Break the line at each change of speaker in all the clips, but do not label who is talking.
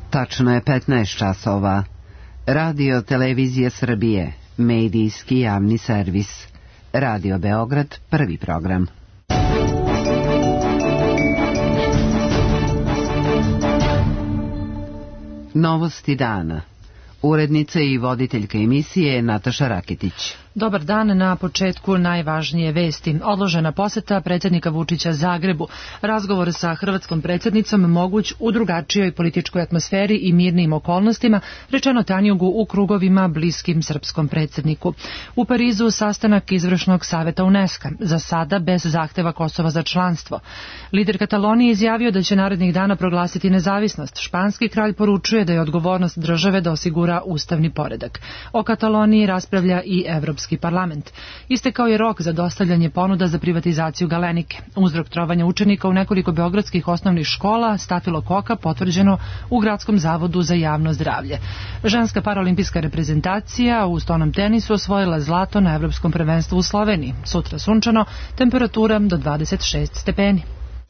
Tačno je 15 časova. Radio Televizije Srbije, medijski javni servis. Radio Beograd, prvi program. Novosti dana. Urednica i voditeljka emisije Nataša Raketić.
Dobar dan, na početku najvažnije vesti. Odložena poseta predsjednika Vučića Zagrebu. Razgovor sa hrvatskom predsjednicom moguć u drugačijoj političkoj atmosferi i mirnim okolnostima, rečeno Tanjugu u krugovima bliskim srpskom predsjedniku. U Parizu sastanak izvršnog saveta UNESCO, za sada bez zahteva Kosova za članstvo. Lider Katalonije izjavio da će narednih dana proglasiti nezavisnost. Španski kralj poručuje da je odgovornost države da osigura ustavni poredak. O Kataloniji raspravlja i Evropski parlament. Istekao je rok za dostavljanje ponuda za privatizaciju Galenike. Uzrok trovanja učenika u nekoliko beogradskih osnovnih škola, stafilokoka, potvrđeno u Gradskom zavodu za javno zdravlje. Ženska paraolimpijska reprezentacija u stonom tenisu osvojila zlato na Evropskom prvenstvu u Sloveniji. Sutra sunčano, temperatura do 26 stepeni.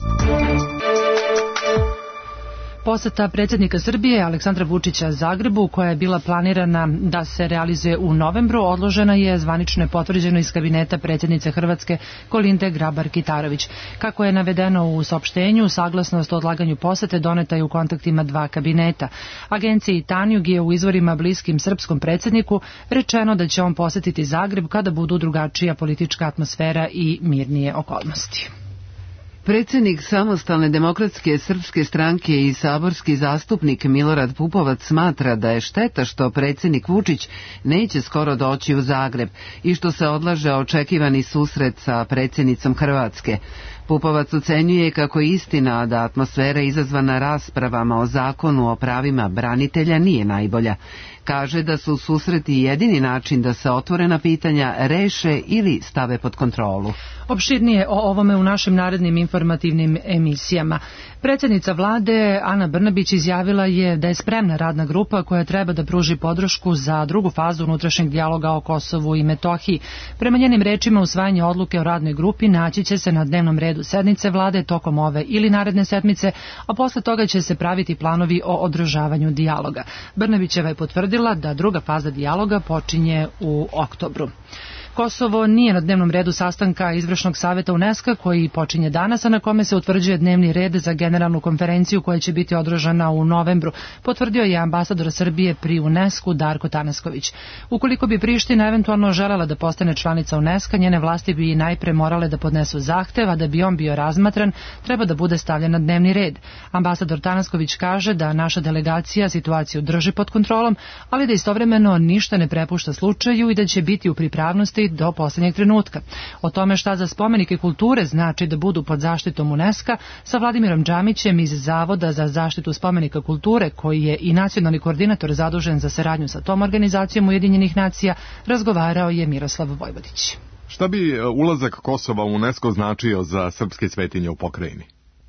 Poseta predsjednika Srbije Aleksandra Vučića Zagrebu, koja je bila planirana da se realizuje u novembru, odložena je, zvanično je potvrđeno iz kabineta predsjednice Hrvatske Kolinde Grabar-Kitarović. Kako je navedeno u saopštenju, saglasnost o odlaganju posete doneta je u kontaktima dva kabineta. Agenciji Tanjug je u izvorima bliskim srpskom predsjedniku rečeno da će on posetiti Zagreb kada budu drugačija politička atmosfera i mirnije okolnosti.
Predsjednik Samostalne demokratske srpske stranke i saborski zastupnik Milorad Pupovac smatra da je šteta što predsjednik Vučić neće skoro doći u Zagreb i što se odlaže očekivani susret sa predsjednicom Hrvatske. Pupovac ocenjuje kako je istina da atmosfera izazvana raspravama o zakonu o pravima branitelja nije najbolja. Kaže da su susreti jedini način da se otvorena pitanja reše ili stave pod kontrolu.
Opširnije o ovome u našim narednim informativnim emisijama. Predsjednica vlade Ana Brnabić izjavila je da je spremna radna grupa koja treba da pruži podršku za drugu fazu unutrašnjeg dijaloga o Kosovu i Metohiji. Prema njenim rečima, usvajanje odluke o radnoj grupi naći će se na dnevnom redu sednice vlade tokom ove ili naredne sedmice, a posle toga će se praviti planovi o održavanju dijaloga. Brnabićeva je potvrdila da druga faza dijaloga počinje u oktobru. Kosovo nije na dnevnom redu sastanka izvršnog saveta UNESCO koji počinje danas, a na kome se utvrđuje dnevni red za generalnu konferenciju koja će biti održana u novembru, potvrdio je ambasador Srbije pri UNESCO Darko Tanasković. Ukoliko bi Priština eventualno želela da postane članica UNESCO, njene vlasti bi najpre morale da podnesu zahtev, a da bi on bio razmatran, treba da bude stavljen na dnevni red. Ambasador Tanasković kaže da naša delegacija situaciju drži pod kontrolom, ali da istovremeno ništa ne prepušta slučaju i da će biti u pripravnosti do posljednjeg trenutka. O tome šta za spomenike kulture znači da budu pod zaštitom UNESCO sa Vladimirom Džamićem iz Zavoda za zaštitu spomenika kulture, koji je i nacionalni koordinator zadužen za saradnju sa tom organizacijom Ujedinjenih nacija, razgovarao je Miroslav Vojvodić.
Šta bi ulazak Kosova u UNESCO značio za srpske svetinje u pokrajini?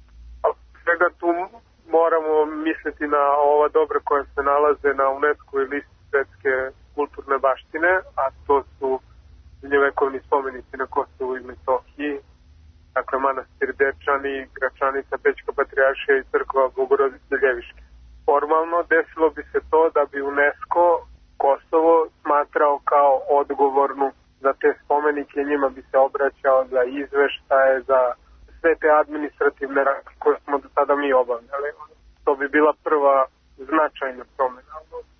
Svega tu moramo misliti na ova dobra koja se nalaze na UNESCO-voj listi svetske kulturne baštine, a to su srednjovekovni spomenici na Kosovu i Metohiji, dakle manastir Dečani, Gračanica, Pećka patrijaršija i crkva Bogorodice Ljeviške. Formalno desilo bi se to da bi UNESCO Kosovo smatrao kao odgovornu za te spomenike, njima bi se obraćao za izveštaje, za sve te administrativne radnje koje smo do sada mi obavljali. To bi bila prva značajna promjena.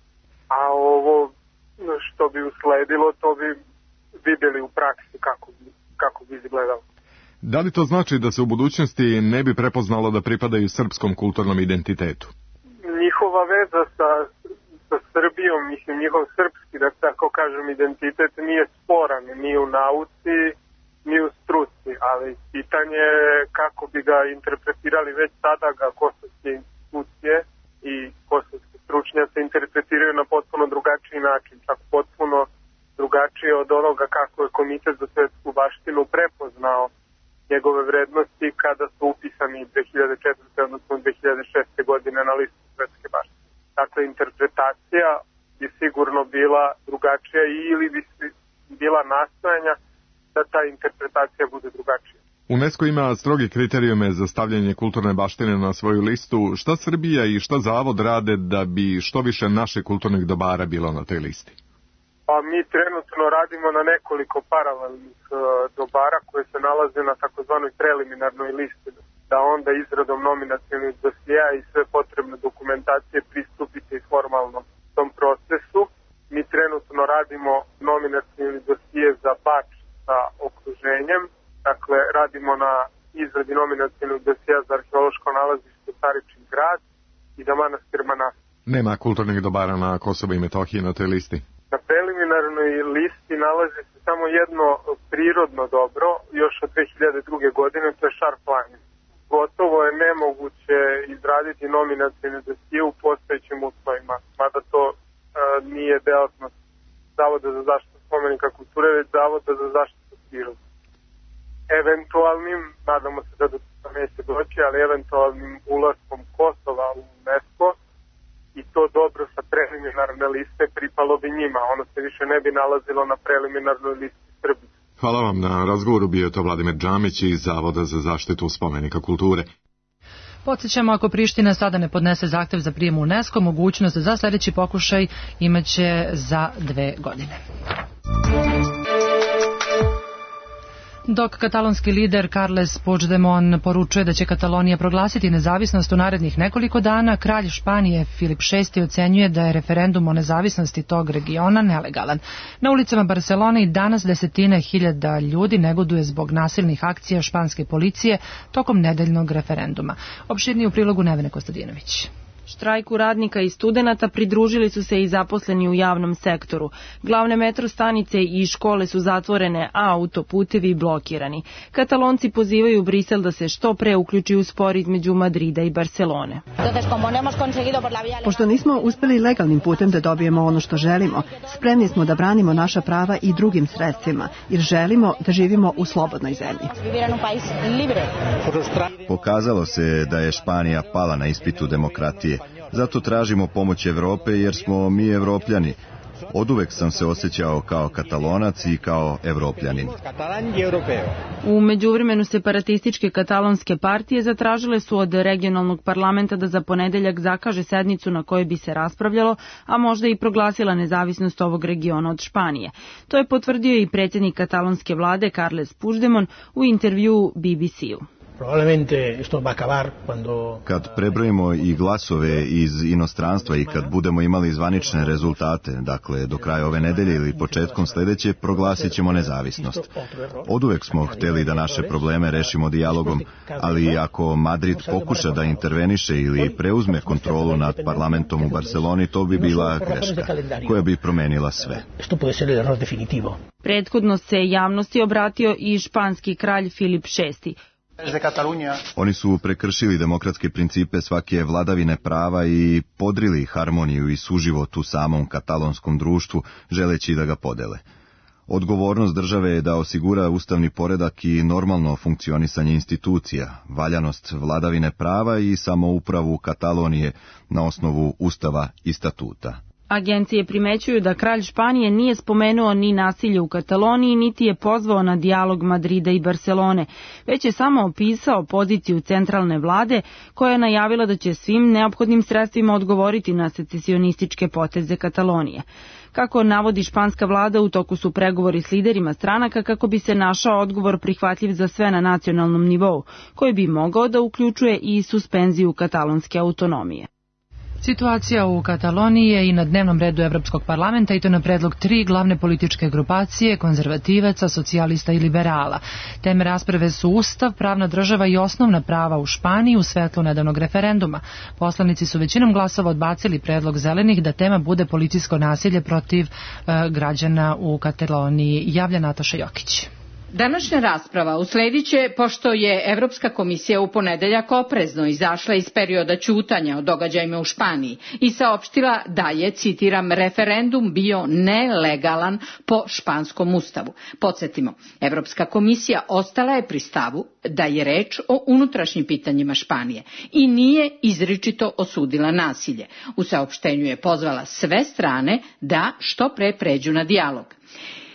A ovo što bi usledilo, to bi vidjeli u praksi kako bi izgledalo.
Da li to znači da se u budućnosti ne bi prepoznalo da pripadaju srpskom kulturnom identitetu?
Njihova veza sa Srbijom, mislim, njihov srpski, da tako kažem, identitet nije sporan ni u nauci, ni u struci, ali pitanje je kako bi ga interpretirali. Već sada ga kosovske institucije i kosovski stručnjaci interpretiraju na potpuno drugačiji način, čak potpuno drugačije od onoga kako je Komitet za svetsku baštinu prepoznao njegove vrednosti kada su upisani 2004. odnosno 2006. godine na listu svetske baštine. Dakle, interpretacija bi sigurno bila drugačija ili bi bila nastojanja da ta interpretacija bude drugačija.
UNESCO ima stroge kriterijume za stavljanje kulturne baštine na svoju listu. Šta Srbija i šta Zavod rade da bi što više naših kulturnih dobara bilo na toj listi?
Pa mi trenutno radimo na nekoliko paralelnih dobara koje se nalaze na takozvanoj preliminarnoj listi, da onda izradom nominacionih dosjea i sve potrebne dokumentacije pristupite i formalno tom procesu. Mi trenutno radimo nominacioni dosije za Bač sa okruženjem, dakle radimo na izradi nominacionog dosjea za arheološko nalazište Staričin grad i za manastir Manastir.
Nema kulturnih dobara na Kosovo i Metohiji na toj listi?
Na preliminarnoj listi nalazi se samo jedno prirodno dobro, još od 2002. godine, to je Šar planin. Gotovo je nemoguće izraditi nominacioni dosije u postojećim uslovima, mada to nije delatnost Zavoda za zaštitu spomenika kulture, već Zavoda za zaštitu prirode. Eventualnim, nadamo se da do toga neće doći, ali eventualnim ulaskom Kosova u UNESCO i to dobro sa preliminarne liste pripalo bi njima. Ono se više ne bi nalazilo na preliminarnoj listi Srbije.
Hvala vam na razgovoru, bio je to Vladimir Džamić iz Zavoda za zaštitu spomenika kulture.
Podsjećamo, ako Priština sada ne podnese zahtev za prijem u UNESCO, mogućnost za sljedeći pokušaj imaće za 2 godine. Dok katalonski lider Carles Puigdemont poručuje da će Katalonija proglasiti nezavisnost u narednih nekoliko dana, kralj Španije Filip VI ocenjuje da je referendum o nezavisnosti tog regiona nelegalan. Na ulicama Barcelone i danas desetine hiljada ljudi negoduje zbog nasilnih akcija španske policije tokom nedeljnog referenduma. Opširnije u prilogu Nevene Kostadinović.
Štrajku radnika i studenata pridružili su se i zaposleni u javnom sektoru. Glavne metro stanice i škole su zatvorene, a autoputevi blokirani. Katalonci pozivaju Brisel da se što pre uključi u spor između Madrida i Barcelone.
Pošto nismo uspeli legalnim putem da dobijemo ono što želimo, spremni smo da branimo naša prava i drugim sredstvima, jer želimo da živimo u slobodnoj zemlji.
Pokazalo se da je Španija pala na ispitu demokratije. Zato tražimo pomoć Evrope jer smo mi Evropljani. Oduvek sam se osjećao kao Katalonac i kao Evropljanin.
U međuvremenu separatističke katalonske partije zatražile su od regionalnog parlamenta da za ponedeljak zakaže sednicu na kojoj bi se raspravljalo, a možda i proglasila nezavisnost ovog regiona od Španije. To je potvrdio i predsjednik katalonske vlade Carles Puigdemont u intervjuu BBC-u.
Kad prebrojimo i glasove iz inostranstva i kad budemo imali zvanične rezultate, dakle do kraja ove nedelje ili početkom sljedeće, proglasit ćemo nezavisnost. Oduvek smo htjeli da naše probleme rešimo dijalogom, ali ako Madrid pokuša da interveniše ili preuzme kontrolu nad parlamentom u Barceloni, to bi bila greška koja bi promenila sve.
Prethodno se javnosti obratio i španski kralj Filip VI.
Oni su prekršili demokratske principe svake vladavine prava i podrili harmoniju i suživot u samom katalonskom društvu, želeći da ga podele. Odgovornost države je da osigura ustavni poredak i normalno funkcionisanje institucija, valjanost vladavine prava i samoupravu Katalonije na osnovu ustava i statuta.
Agencije primećuju da kralj Španije nije spomenuo ni nasilje u Kataloniji, niti je pozvao na dijalog Madrida i Barcelone, već je samo opisao poziciju centralne vlade koja je najavila da će svim neophodnim sredstvima odgovoriti na secesionističke poteze Katalonije. Kako navodi španska vlada, u toku su pregovori s liderima stranaka kako bi se našao odgovor prihvatljiv za sve na nacionalnom nivou, koji bi mogao da uključuje i suspenziju katalonske autonomije.
Situacija u Kataloniji je i na dnevnom redu Evropskog parlamenta, i to na predlog 3 glavne političke grupacije, konzervativaca, socijalista i liberala. Teme rasprave su Ustav, pravna država i osnovna prava u Španiji u svetlu nedavnog referenduma. Poslanici su većinom glasova odbacili predlog zelenih da tema bude policijsko nasilje protiv građana u Kataloniji. Javlja Nataša Jokić.
Današnja rasprava uslediće pošto je Evropska komisija u ponedeljak oprezno izašla iz perioda ćutanja o događajima u Španiji i saopštila da je, citiram, referendum bio nelegalan po španskom ustavu. Podsjetimo, Evropska komisija ostala je pri stavu da je reč o unutrašnjim pitanjima Španije i nije izričito osudila nasilje. U saopštenju je pozvala sve strane da što pre pređu na dijalog.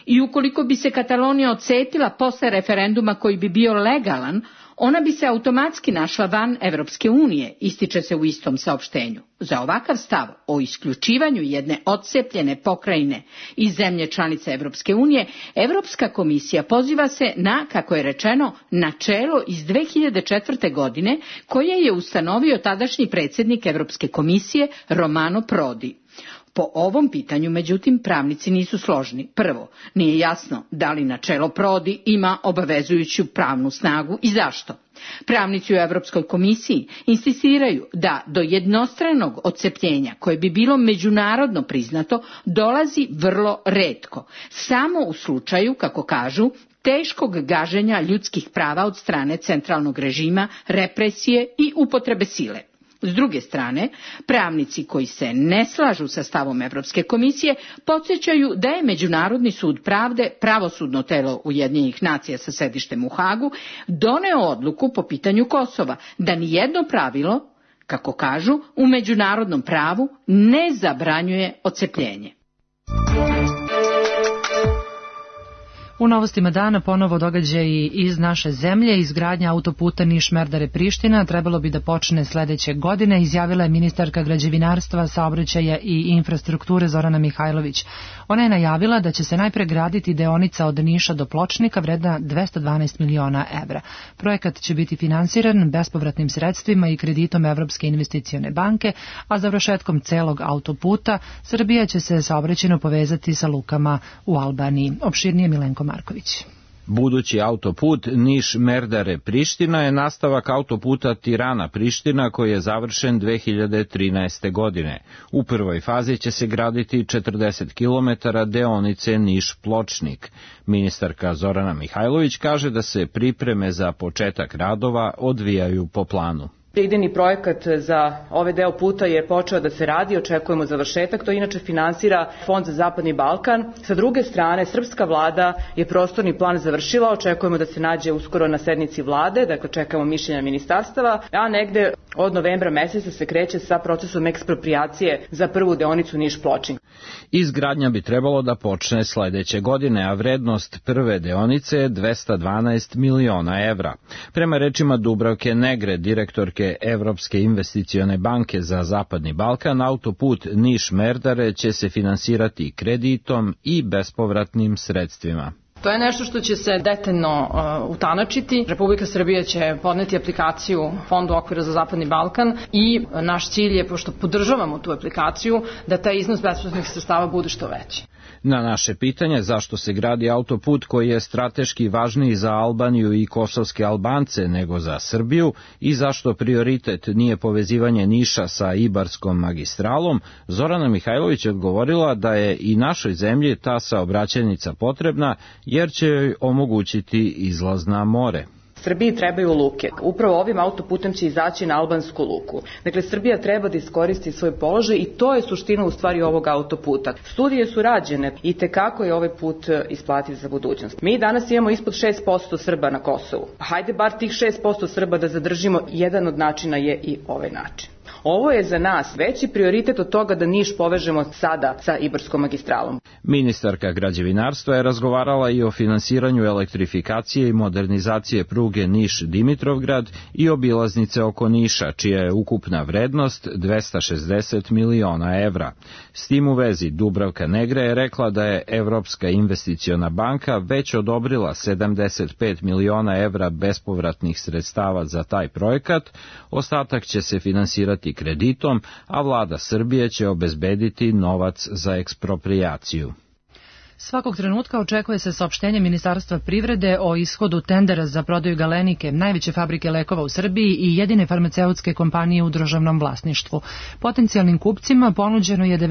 I ukoliko bi se Katalonija odcepila posle referenduma koji bi bio legalan, ona bi se automatski našla van Evropske unije, ističe se u istom saopštenju. Za ovakav stav o isključivanju jedne odcepljene pokrajine iz zemlje članice Evropske unije, Evropska komisija poziva se na, kako je rečeno, načelo iz 2004. godine koje je ustanovio tadašnji predsjednik Evropske komisije Romano Prodi. Po ovom pitanju, međutim, pravnici nisu složni. Prvo, nije jasno da li načelo Prodi ima obavezujuću pravnu snagu i zašto. Pravnici u Evropskoj komisiji insistiraju da do jednostranog odcepljenja, koje bi bilo međunarodno priznato, dolazi vrlo retko. Samo u slučaju, kako kažu, teškog gaženja ljudskih prava od strane centralnog režima, represije i upotrebe sile. S druge strane, pravnici koji se ne slažu sa stavom Evropske komisije podsjećaju da je Međunarodni sud pravde, pravosudno telo Ujedinjenih nacija sa sedištem u Hagu, doneo odluku po pitanju Kosova, da nijedno pravilo, kako kažu, u međunarodnom pravu ne zabranjuje odcepljenje.
U novostima dana ponovo događaji iz naše zemlje. Izgradnja autoputa Niš-Merdare-Priština trebalo bi da počne sledeće godine, izjavila je ministarka građevinarstva, saobraćaja i infrastrukture Zorana Mihajlović. Ona je najavila da će se najpre graditi deonica od Niša do Pločnika vredna 212 miliona evra. Projekat će biti finansiran bespovratnim sredstvima i kreditom Evropske investicione banke, a završetkom celog autoputa Srbija će se saobraćajno povezati sa lukama u Albaniji. Opširnije Milenko Marković.
Budući autoput Niš-Merdare-Priština je nastavak autoputa Tirana-Priština koji je završen 2013. godine. U prvoj fazi će se graditi 40 km deonice Niš-Pločnik. Ministarka Zorana Mihajlović kaže da se pripreme za početak radova odvijaju po planu.
Idejni projekat za ovaj deo puta je počeo da se radi, očekujemo završetak, to inače finansira Fond za Zapadni Balkan. Sa druge strane, srpska vlada je prostorni plan završila, očekujemo da se nađe uskoro na sednici vlade, dakle čekamo mišljenja ministarstava, a negde od novembra meseca se kreće sa procesom eksproprijacije za prvu deonicu Niš-Pločnik.
Izgradnja bi trebalo da počne sledeće godine, a vrednost prve deonice je 212 miliona evra. Prema rečima Dubravke Negre, direktorke Evropske investicione banke za Zapadni Balkan, autoput Niš-Merdare će se finansirati kreditom i bespovratnim sredstvima.
To je nešto što će se detaljno utanačiti. Republika Srbija će podneti aplikaciju Fondu okvira za Zapadni Balkan i naš cilj je, pošto podržavamo tu aplikaciju, da taj iznos bespovratnih sredstava bude što veći.
Na naše pitanje zašto se gradi autoput koji je strateški važniji za Albaniju i kosovske Albance nego za Srbiju i zašto prioritet nije povezivanje Niša sa Ibarskom magistralom, Zorana Mihajlović je odgovorila da je i našoj zemlji ta saobraćajnica potrebna jer će joj omogućiti izlaz na more.
Srbiji trebaju luke. Upravo ovim autoputem će izaći na albansku luku. Dakle, Srbija treba da iskoristi svoj položaj i to je suština u stvari ovog autoputa. Studije su rađene i tekako je ovaj put isplativ za budućnost. Mi danas imamo ispod 6% Srba na Kosovu. Hajde bar tih 6% Srba da zadržimo, jedan od načina je i ovaj način. Ovo je za nas veći prioritet od toga da Niš povežemo sada sa Ibarskom magistralom.
Ministarka građevinarstva je razgovarala i o finansiranju elektrifikacije i modernizacije pruge Niš-Dimitrovgrad i obilaznice oko Niša, čija je ukupna vrednost 260 miliona evra. S tim u vezi Dubravka Negre je rekla da je Evropska investiciona banka već odobrila 75 miliona evra bespovratnih sredstava za taj projekat, ostatak će se finansirati kreditom, a vlada Srbije će obezbediti novac za eksproprijaciju.
Svakog trenutka očekuje se saopštenje Ministarstva privrede o ishodu tendera za prodaju Galenike, najveće fabrike lekova u Srbiji i jedine farmaceutske kompanije u državnom vlasništvu. Potencijalnim kupcima ponuđeno je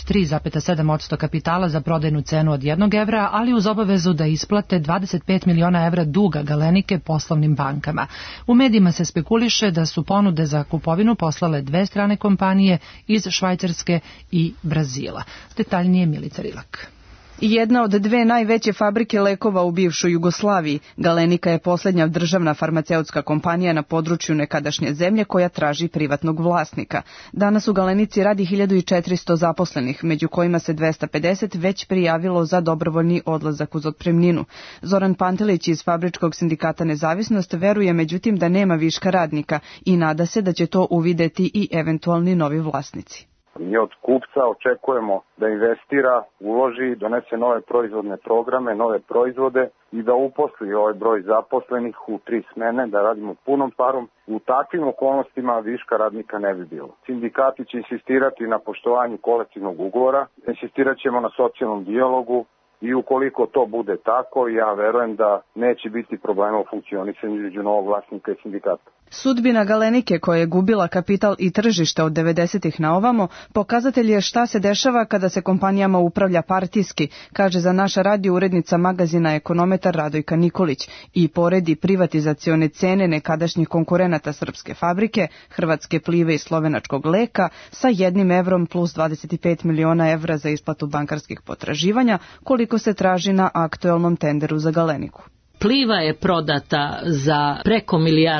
93,7% kapitala za prodajnu cenu od 1 evra, ali uz obavezu da isplate 25 miliona evra duga Galenike poslovnim bankama. U medijima se spekuliše da su ponude za kupovinu poslale dve strane kompanije iz Švajcarske i Brazila. Detaljnije Milica Rilak.
Jedna od dve najveće fabrike lekova u bivšoj Jugoslaviji, Galenika je posljednja državna farmaceutska kompanija na području nekadašnje zemlje koja traži privatnog vlasnika. Danas u Galenici radi 1400 zaposlenih, među kojima se 250 već prijavilo za dobrovoljni odlazak uz otpremninu. Zoran Pantelić iz Fabričkog sindikata Nezavisnost veruje međutim da nema viška radnika i nada se da će to uvideti i eventualni novi vlasnici.
Mi od kupca očekujemo da investira, uloži, donese nove proizvodne programe, nove proizvode i da uposli ovaj broj zaposlenih u 3 smene, da radimo punom parom. U takvim okolnostima viška radnika ne bi bilo. Sindikati će insistirati na poštovanju kolektivnog ugovora, insistirat ćemo na socijalnom dijalogu i ukoliko to bude tako, ja verujem da neće biti problema u funkcionisanju između novog vlasnika i sindikata.
Sudbina Galenike, koja je gubila kapital i tržište od 90-ih na ovamo, pokazatelj je šta se dešava kada se kompanijama upravlja partijski, kaže za naš radio urednica magazina Ekonometar Radojka Nikolić i poredi privatizacione cene nekadašnjih konkurenata srpske fabrike, Hrvatske Plive i slovenačkog Leka sa 1 evrom plus 25 miliona evra za isplatu bankarskih potraživanja, koliko se traži na aktuelnom tenderu za Galeniku.
Pliva je prodata za preko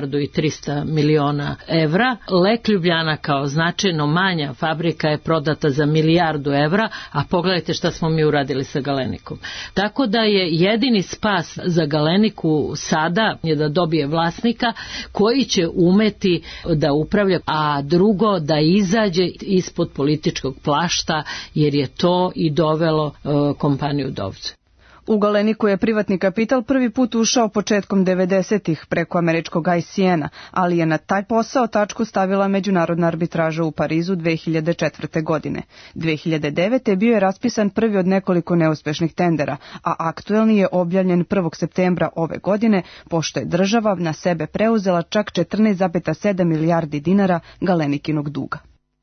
1.300 miliona evra. Lek Ljubljana kao značajno manja fabrika je prodata za 1 milijardu evra, a pogledajte šta smo mi uradili sa Galenikom. Tako da je jedini spas za Galeniku sada je da dobije vlasnika koji će umeti da upravlja, a drugo da izađe ispod političkog plašta, jer je to i dovelo kompaniju dovde.
U Galeniku je privatni kapital prvi put ušao početkom 90-ih preko američkog ICN-a, ali je na taj posao tačku stavila međunarodna arbitraža u Parizu 2004. godine. 2009. bio je raspisan prvi od nekoliko neuspešnih tendera, a aktuelni je objavljen 1. septembra ove godine, pošto je država na sebe preuzela čak 14,7 milijardi dinara Galenikinog duga.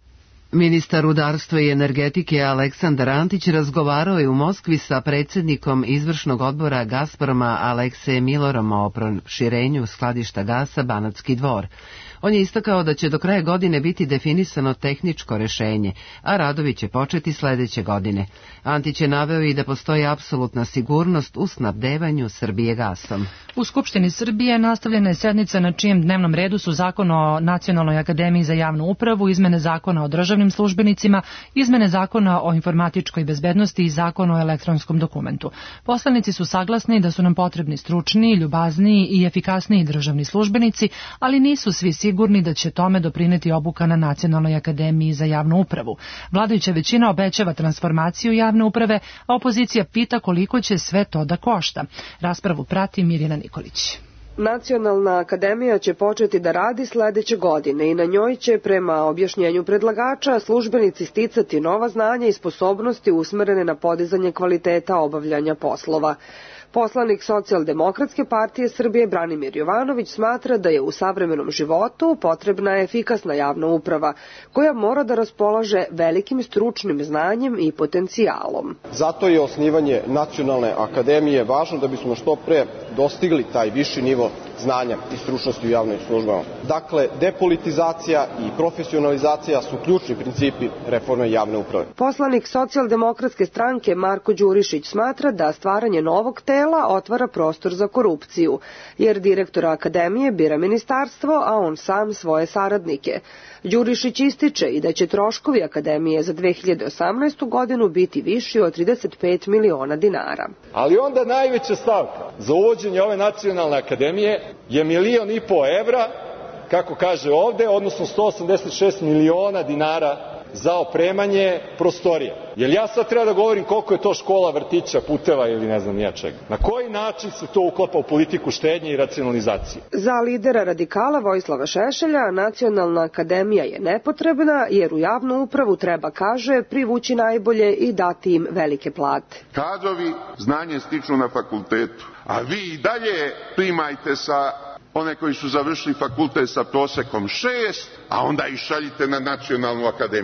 Ministar rudarstva i energetike Aleksandar Antić razgovarao je u Moskvi sa predsjednikom izvršnog odbora Gazproma Aleksejem Milorom o proširenju skladišta gasa Banatski Dvor. On je istakao da će do kraja godine biti definisano tehničko rješenje, a radovi će početi sljedeće godine. Antić je naveo i da postoji apsolutna sigurnost u snabdevanju Srbije gasom.
U Skupštini Srbije nastavljena je sednica na čijem dnevnom redu su Zakon o Nacionalnoj akademiji za javnu upravu, izmene Zakona o državnim službenicima, izmene Zakona o informatičkoj bezbednosti i Zakon o elektronskom dokumentu. Poslanici su saglasni da su nam potrebni stručniji, ljubazniji i efikasniji državni službenici, ali nisu svi sigurni da će tome doprineti obuka na Nacionalnoj akademiji za javnu upravu. Vladajuća većina obećava transformaciju javne uprave, a opozicija pita koliko će sve to da košta. Raspravu prati Mirjana Nikolić.
Nacionalna akademija će početi da radi sljedeće godine i na njoj će, prema objašnjenju predlagača, službenici sticati nova znanja i sposobnosti usmerene na podizanje kvaliteta obavljanja poslova. Poslanik Socijaldemokratske partije Srbije Branimir Jovanović smatra da je u savremenom životu potrebna efikasna javna uprava, koja mora da raspolaže velikim stručnim znanjem i potencijalom.
Zato je osnivanje Nacionalne akademije važno da bismo što pre dostigli taj viši nivo znanja i stručnosti u javnim službama. Dakle, depolitizacija i profesionalizacija su ključni principi reforme javne uprave.
Poslanik Socijaldemokratske stranke Marko Đurišić smatra da stvaranje novog tela otvara prostor za korupciju, jer direktora akademije bira ministarstvo, a on sam svoje saradnike. Đurišić ističe i da će troškovi akademije za 2018. godinu biti viši od 35 miliona dinara.
Ali onda najveća stavka za uvođenje ove nacionalne akademije je 1,5 miliona evra, kako kaže ovde, odnosno 186 miliona dinara za opremanje prostorija. Jel ja sad treba da govorim koliko je to škola, vrtića, puteva ili ne znam ja čega? Na koji način se to uklapa u politiku štednje i racionalizacije?
Za lidera radikala Vojislava Šešelja Nacionalna akademija je nepotrebna jer u javnu upravu treba, kaže, privući najbolje i dati im velike plate.
Kadrovi znanje stiču na fakultetu, a vi i dalje primajte sa one koji su završili fakultet sa prosekom 6, a onda ih šaljite na Nacionalnu akademiju.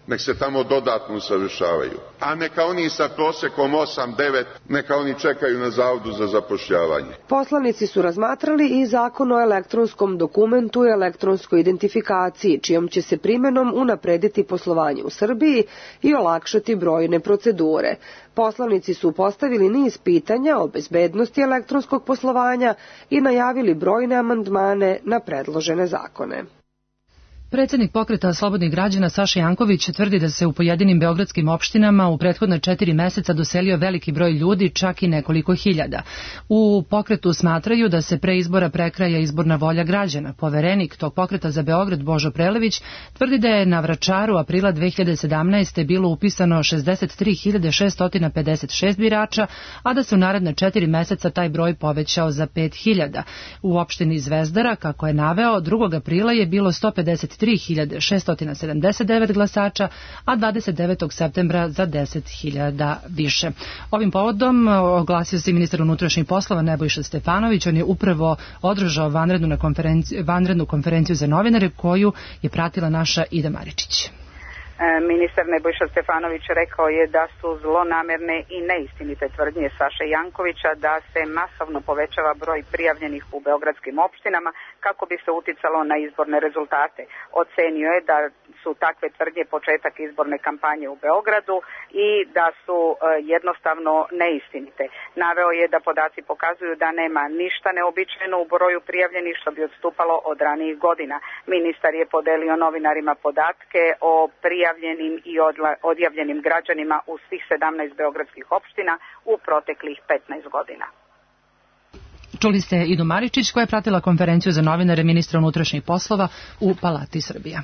nek se tamo dodatno usavršavaju. A neka oni sa prosekom 8-9, neka oni čekaju na Zavodu za zapošljavanje.
Poslanici su razmatrali i zakon o elektronskom dokumentu i elektronskoj identifikaciji, čijom će se primenom unaprediti poslovanje u Srbiji i olakšati brojne procedure. Poslanici su postavili niz pitanja o bezbednosti elektronskog poslovanja i najavili brojne amandmane na predložene zakone.
Predsjednik Pokreta slobodnih građana Saša Janković tvrdi da se u pojedinim beogradskim opštinama u prethodne 4 meseca doselio veliki broj ljudi, čak i nekoliko hiljada. U Pokretu smatraju da se pre izbora prekraja izborna volja građana. Poverenik tog Pokreta za Beograd Božo Prelević tvrdi da je na Vračaru aprila 2017. bilo upisano 63.656 birača, a da se u naredne 4 meseca taj broj povećao za 5.000. U opštini Zvezdara, kako je naveo, 2. aprila je bilo 153.679 glasača, a 29. septembra za 10.000 više. Ovim povodom oglasio se ministar unutrašnjih poslova Nebojša Stefanović. On je upravo održao vanrednu konferenciju za novinare koju je pratila naša Ida Maričić.
Ministar Nebojša Stefanović rekao je da su zlonamerne i neistinite tvrdnje Saše Jankovića da se masovno povećava broj prijavljenih u beogradskim opštinama kako bi se uticalo na izborne rezultate. Ocenio je da su takve tvrdnje početak izborne kampanje u Beogradu i da su jednostavno neistinite. Naveo je da podaci pokazuju da nema ništa neobičajeno u broju prijavljenih što bi odstupalo od ranijih godina. Ministar je podelio novinarima podatke o prijavljenim i odjavljenim građanima u svih 17 beogradskih opština u proteklih 15 godina.
Čuli ste Idu Maričić koja je pratila konferenciju za novinare ministra unutrašnjih poslova u Palati Srbija.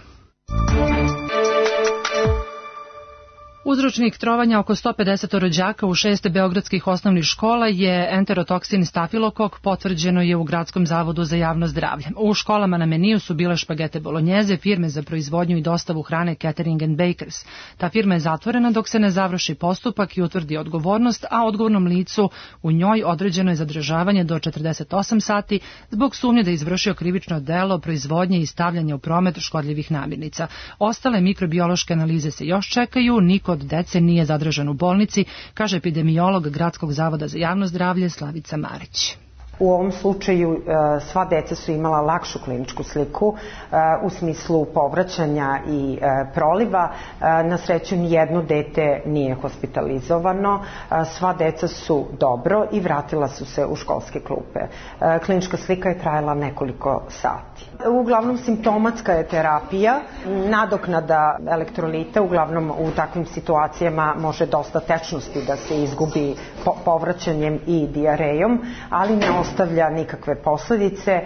Uzročnik trovanja oko 150 rođaka u 6 beogradskih osnovnih škola je enterotoksin stafilokok, potvrđeno je u Gradskom zavodu za javno zdravlje. U školama na meniju su bile špagete bolognjeze, firme za proizvodnju i dostavu hrane Catering and Bakers. Ta firma je zatvorena dok se ne završi postupak i utvrdi odgovornost, a odgovornom licu u njoj određeno je zadržavanje do 48 sati zbog sumnje da je izvršio krivično delo proizvodnje i stavljanja u promet škodljivih namirnica. Ostale mikrobiološke analize se još čekaju, niko od dece nije zadržan u bolnici, kaže epidemiolog Gradskog zavoda za javno zdravlje Slavica Marić.
U ovom slučaju sva deca su imala lakšu kliničku sliku u smislu povraćanja i proliva. Na sreću nijedno dete nije hospitalizovano, sva deca su dobro i vratila su se u školske klupe. Klinička slika je trajala nekoliko sati. Uglavnom simptomatska je terapija, nadoknada elektrolita, uglavnom u takvim situacijama može dosta tečnosti da se izgubi povraćanjem i dijarejom, ali ne ostavlja nikakve posledice.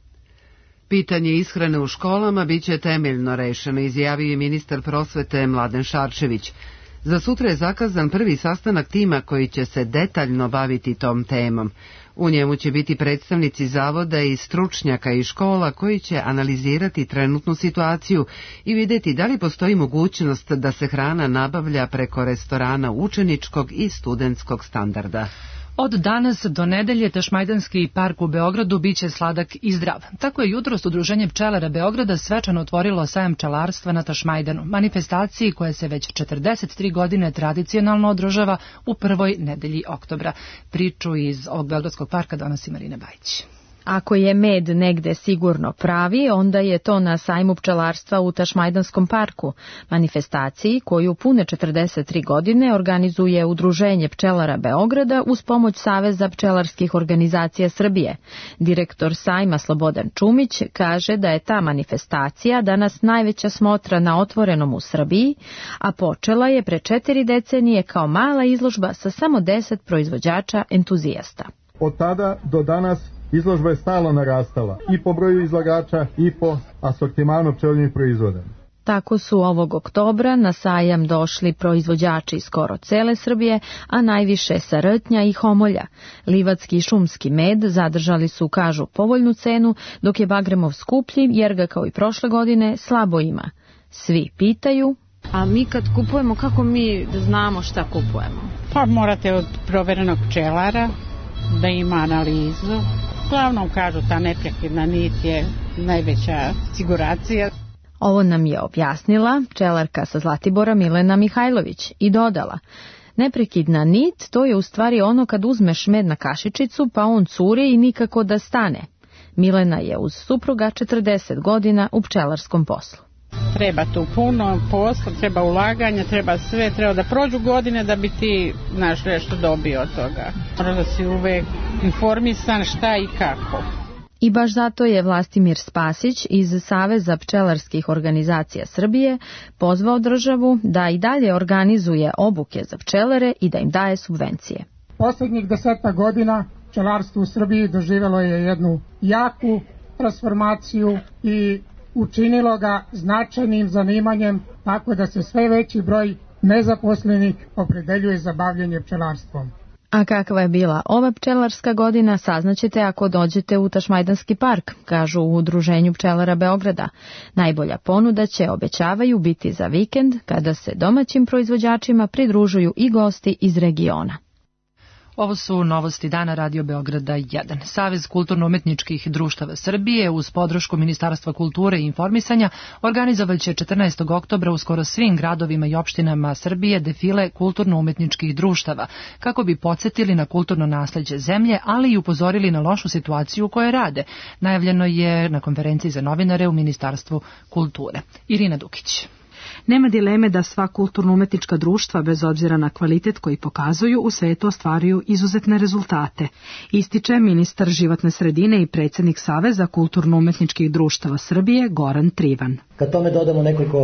Pitanje ishrane u školama biće temeljno rešeno, izjavio je ministar prosvete Mladen Šarčević. Za sutra je zakazan prvi sastanak tima koji će se detaljno baviti tom temom. U njemu će biti predstavnici zavoda i stručnjaka iz škola koji će analizirati trenutnu situaciju i vidjeti da li postoji mogućnost da se hrana nabavlja preko restorana učeničkog i studentskog standarda.
Od danas do nedelje Tašmajdanski park u Beogradu biće sladak i zdrav. Tako je jutros Udruženje pčelara Beograda svečano otvorilo sajam pčelarstva na Tašmajdanu, manifestaciji koja se već 43 godine tradicionalno održava u prvoj nedelji oktobra. Priču iz ovog Beogradskog parka donosi Marina Bajić.
Ako je med negde sigurno pravi, onda je to na sajmu pčelarstva u Tašmajdanskom parku, manifestaciji koju pune 43 godine organizuje Udruženje pčelara Beograda uz pomoć Saveza pčelarskih organizacija Srbije. Direktor sajma Slobodan Čumić kaže da je ta manifestacija danas najveća smotra na otvorenom u Srbiji, a počela je pre 4 decenije kao mala izložba sa samo 10 proizvođača entuzijasta.
Od tada do danas izložba je stalno narastala i po broju izlagača i po asortimanu pčelinjih proizvoda.
Tako su ovog oktobra na sajam došli proizvođači iz skoro cele Srbije, a najviše sa Rtnja i Homolja. Livatski i šumski med zadržali su, kažu, povoljnu cenu, dok je Bagremov skuplji jer ga kao i prošle godine slabo ima. Svi pitaju:
a mi kad kupujemo, kako mi da znamo šta kupujemo?
Pa morate od proverenog pčelara da ima analizu. Uglavnom kažu ta neprekidna nit je najveća siguracija.
Ovo nam je objasnila pčelarka sa Zlatibora Milena Mihajlović i dodala: neprekidna nit, to je u stvari ono kad uzmeš med na kašičicu pa on curi i nikako da stane. Milena je uz supruga 40 godina u pčelarskom poslu.
Treba tu puno posla, treba ulaganja, treba sve, treba da prođu godine da bi ti nešto dobio od toga. Mora da si uvek informisan šta i kako.
I baš zato je Vlastimir Spasić iz Saveza pčelarskih organizacija Srbije pozvao državu da i dalje organizuje obuke za pčelare i da im daje subvencije.
Poslednjih 10 godina pčelarstvo u Srbiji doživjelo je jednu jaku transformaciju i učinilo ga značajnim zanimanjem, tako da se sve veći broj nezaposlenih opredeljuje za bavljenje pčelarstvom.
A kakva je bila ova pčelarska godina saznaćete ako dođete u Tašmajdanski park, kažu u Udruženju pčelara Beograda. Najbolja ponuda će, obećavaju, biti za vikend, kada se domaćim proizvođačima pridružuju i gosti iz regiona.
Ovo su novosti dana Radio Beograda 1. Savez kulturno-umetničkih društava Srbije uz podršku Ministarstva kulture i informisanja organizovaće 14. oktobra u skoro svim gradovima i opštinama Srbije defile kulturno-umetničkih društava, kako bi podsjetili na kulturno nasleđe zemlje, ali i upozorili na lošu situaciju u kojoj rade. Najavljeno je na konferenciji za novinare u Ministarstvu kulture. Irina Dukić.
Nema dileme da sva kulturno-umetnička društva, bez obzira na kvalitet koji pokazuju, u svetu ostvaruju izuzetne rezultate, ističe ministar životne sredine i predsjednik Saveza kulturno-umetničkih društava Srbije Goran Trivan.
Kad tome dodamo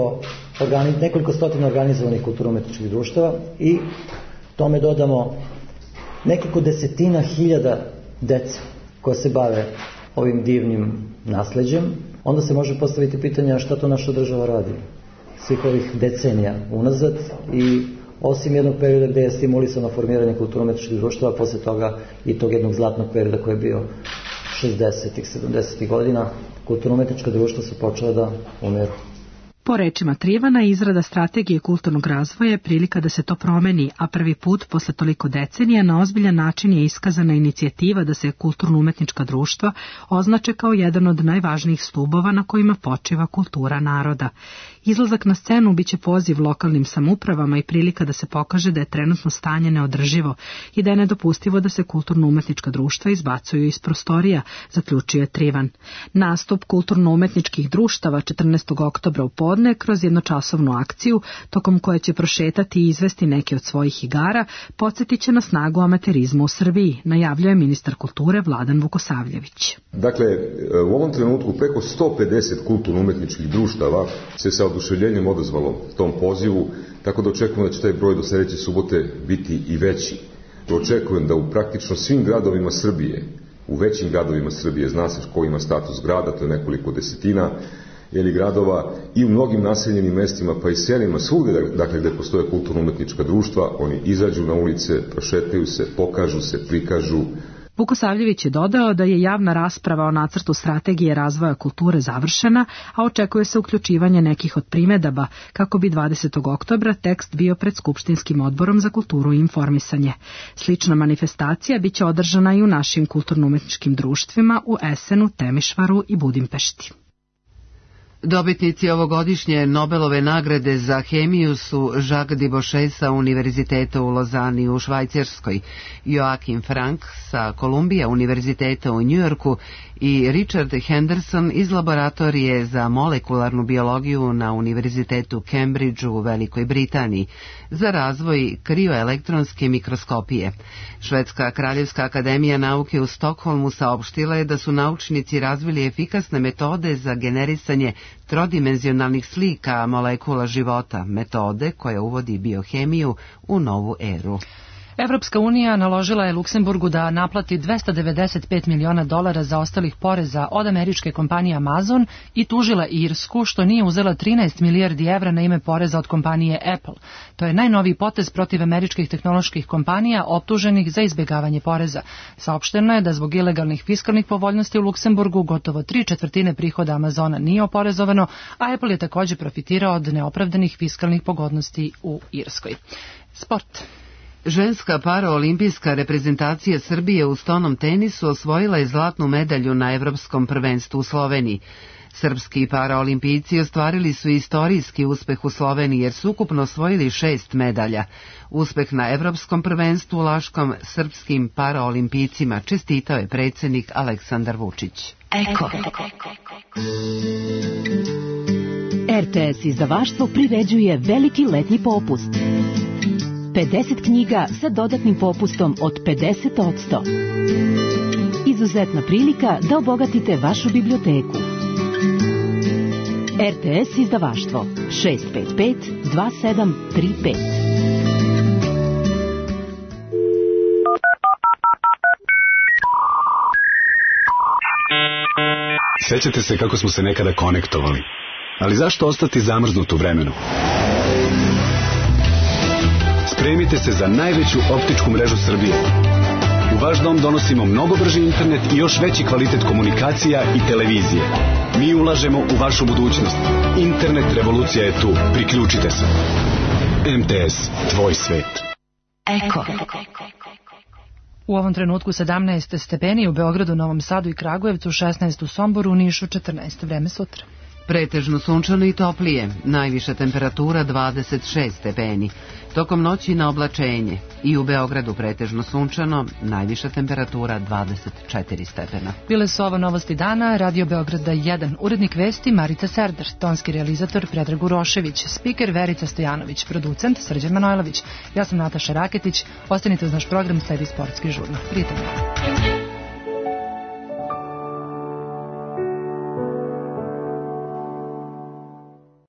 nekoliko stotina organizovanih kulturno-umetničkih društava i tome dodamo nekoliko desetina hiljada dece koja se bave ovim divnim nasleđem, onda se može postaviti pitanje šta to naša država radi svih ovih decenija unazad i osim jednog perioda gdje je stimulisano formiranje kulturno-umetničkih društava, posle toga i tog jednog zlatnog perioda koji je bio 60-ih, 70-ih godina, kulturno-umetnička društva su počela da umiru.
Po rečima Trivana, izrada strategije kulturnog razvoja je prilika da se to promeni, a prvi put posle toliko decenija na ozbiljan način je iskazana inicijativa da se kulturno-umetnička društva označe kao jedan od najvažnijih stubova na kojima počiva kultura naroda. Izlazak na scenu biće poziv lokalnim samoupravama i prilika da se pokaže da je trenutno stanje neodrživo i da je nedopustivo da se kulturno-umetnička društva izbacuju iz prostorija, zaključio je Trivan. Nastup kulturno-umetničkih društava 14. oktobra u podne kroz jednočasovnu akciju, tokom koje će prošetati i izvesti neke od svojih igara, podsjetit će na snagu amaterizma u Srbiji, najavljuje ministar kulture Vladan Vukosavljević.
Dakle, u ovom trenutku preko 150 kulturno-umetničkih društava se sa oduševljenjem odazvalo tom pozivu, tako da očekujemo da će taj broj do sledeće subote biti i veći. Očekujem da u praktično svim gradovima Srbije, u većim gradovima Srbije, zna se ko ima status grada, to je nekoliko desetina, gradova i u mnogim naseljenim mestima pa i selima, svugde dakle gde postoje kulturno-umetnička društva, oni izađu na ulice, prošetaju se, pokažu se, prikažu.
Vukosavljević je dodao da je javna rasprava o nacrtu strategije razvoja kulture završena, a očekuje se uključivanje nekih od primedaba, kako bi 20. oktobra tekst bio pred Skupštinskim odborom za kulturu i informisanje. Slična manifestacija biće održana i u našim kulturno-umetničkim društvima u Esenu, Temišvaru i Budimpešti.
Dobitnici ovogodišnje Nobelove nagrade za hemiju su Jacques Dibochet sa Univerziteta u Lozani u Švajcarskoj, Joachim Frank sa Columbia Univerziteta u Njujorku i Richard Henderson iz laboratorije za molekularnu biologiju na Univerzitetu Cambridge u Velikoj Britaniji za razvoj krioelektronske mikroskopije. Švedska Kraljevska akademija nauke u Stokholmu saopštila je da su naučnici razvili efikasne metode za generisanje trodimenzionalnih slika molekula života, metode koja uvodi biohemiju u novu eru.
Evropska unija naložila je Luksemburgu da naplati $295 miliona zaostalih poreza od američke kompanije Amazon i tužila Irsku što nije uzela 13 milijardi evra na ime poreza od kompanije Apple. To je najnoviji potez protiv američkih tehnoloških kompanija optuženih za izbjegavanje poreza. Saopšteno je da zbog ilegalnih fiskalnih povoljnosti u Luksemburgu gotovo 3/4 prihoda Amazona nije oporezovano, a Apple je također profitirao od neopravdanih fiskalnih pogodnosti u Irskoj. Sport.
Ženska paraolimpijska reprezentacija Srbije u stonom tenisu osvojila je zlatnu medalju na Evropskom prvenstvu u Sloveniji. Srpski paraolimpijci ostvarili su istorijski uspeh u Sloveniji jer su ukupno osvojili 6 medalja. Uspeh na Evropskom prvenstvu u Laškom srpskim paraolimpijcima čestitao je predsjednik Aleksandar Vučić.
Eko. RTS izdavaštvo priređuje veliki letnji popust. 50 knjiga sa dodatnim popustom od 50%. Izuzetna prilika da obogatite vašu biblioteku. RTS izdavaštvo 655 2735.
Sećate se kako smo se nekada konektovali, ali zašto ostati zamrznut u vremenu? Spremite se za najveću optičku mrežu Srbije. U vaš dom donosimo mnogo brži internet i još veći kvalitet komunikacija i televizije. Mi ulažemo u vašu budućnost. Internet revolucija je tu. Priključite se. MTS, tvoj svet.
Eko.
U ovom trenutku 17 stepeni u Beogradu, Novom Sadu i Kragujevcu, 16 u Somboru, u Nišu 14. Vreme sutra.
Pretežno sunčano i toplije, najviša temperatura 26 stepeni. Tokom noći na oblačenje i u Beogradu pretežno sunčano, najviša temperatura 24 stepena.
Bile su ovo novosti dana, Radio Beograda 1, urednik vesti Marica Serdar, tonski realizator Predrag Urošević, spiker Verica Stojanović, producent Srđan Manojlović. Ja sam Nataša Raketić, ostanite uz naš program, sledi sportski žurnal. Prijatno.